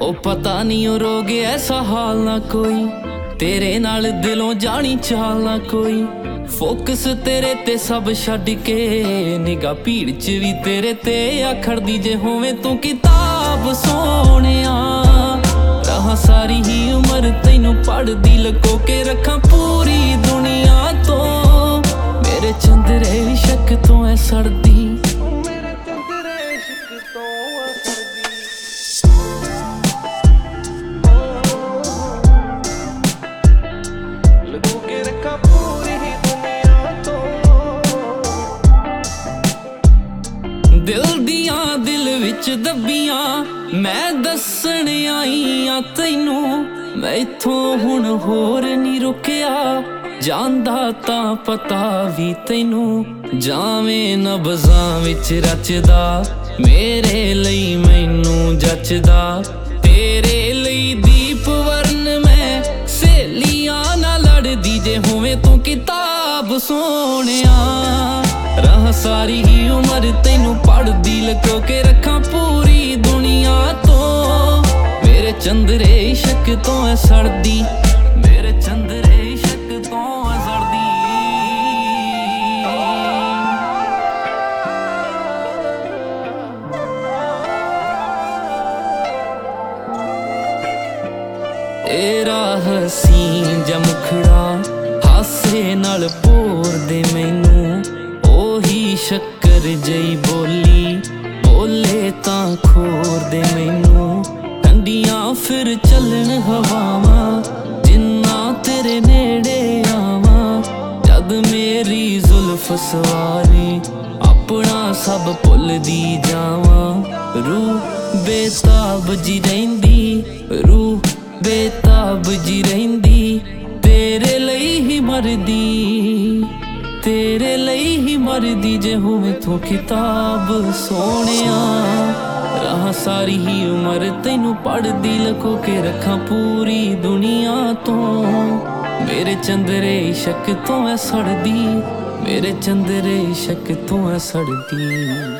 ओ पता नहीं ओ रोग ऐसा हाल ना कोई, तेरे नाल दिलों जानी चाल ना कोई। फोकस तेरे ते सब छड्ड के निगाह भीड़ च भी तेरे ते आखड़दी जे होवे तू किताब सोहणिया। रहा सारी ही उम्र तैनू पढ़दी लको के रखा पूरी दुनिया तो, मेरे चंदरे शक तो है सड़दी। दिल दियां दिल विच दबियां मैं दस्सण आई आ तैनू, मैं इत्थों हुण होर नी रुकिया जांदा तां पता भी तैनू। जावें नबज़ां विच रचदा मेरे लई मैनू जचदा, तेरे लई दीप वर्ण मैं सहेलियां ना लड़दी जे होवे तू किताब सोहणिया। रहा सारी ही उम्र तैनू पढ़दी लको के रखा पूरी दुनिया तो, मेरे चंदरे इश्क तो है सड़दी, मेरे चंदरे इश्क तो है सड़दी। तेरा हसीन जा मुखड़ा हासे नाल भोर दे मैनू, शक्कर जई बोली बोले तां खोर दे मैनू। ठंडियां फिर चलन हवावां जिन्ना तेरे नेड़े आवां, जद मेरी जुल्फ सवारी अपना सब भुलदी जावां। रूह बेताब जी रहिंदी, रूह बेताब जी रहिंदी, तेरे लई ही मरदी, तेरे लई ही मरदी जे होवे तू किताब सोहणिया। रहा सारी ही उम्र तैनू पढ़दी लको के रखा पूरी दुनिया तो, मेरे चंदरे इश्क तो है सड़दी, मेरे चंदरे इश्क तो है सड़दी।